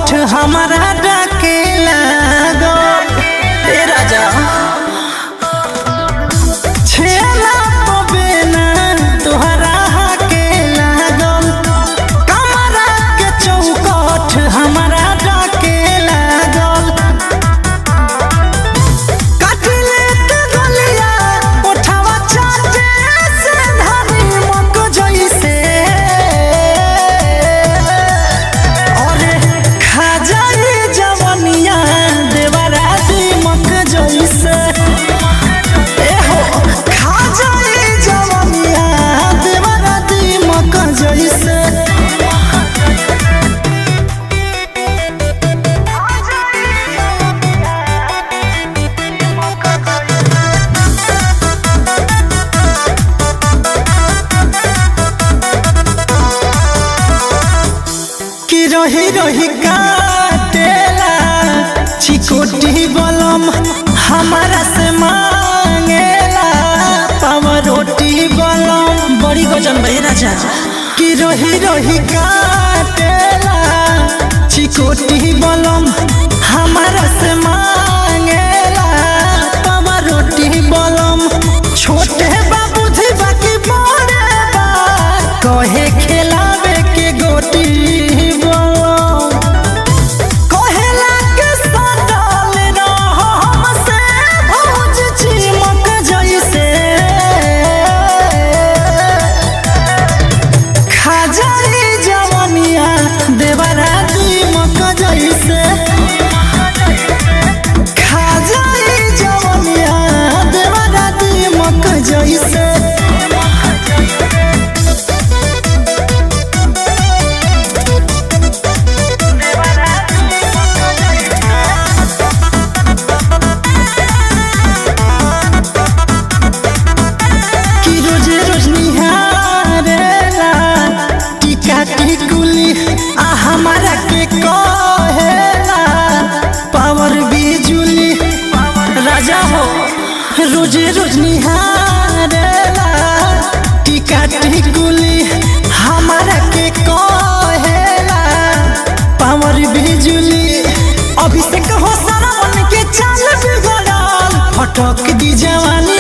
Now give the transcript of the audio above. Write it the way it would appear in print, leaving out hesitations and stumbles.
हमारा डाके लागो ए राजा छेला पबेना तोहरा हाके लागो कमरा के चौकठ हमारा डाके लागो काटले ते गलिया उठावा चाचे से धनी मक जइसे रही रही काटेला चिकोटी बलम हमारा से मांगेला पावर रोटी बलम बड़ी गजन भाई राजा कि रही रही काटेला चिकोटी बलम हमारा से मांगेला पावर रोटी बलम छोटे बाबू थी बाकी बड़े बा कहे खिलावे के गोटी हमारा के कहेला पावर बिजुली राजा हो रोज रोज निहारेला टिका टिकुली हमारा के कहेला पावर बिजुली अभिषेक हो सारा मन के चाल बिगड़ल फटक दी जवानी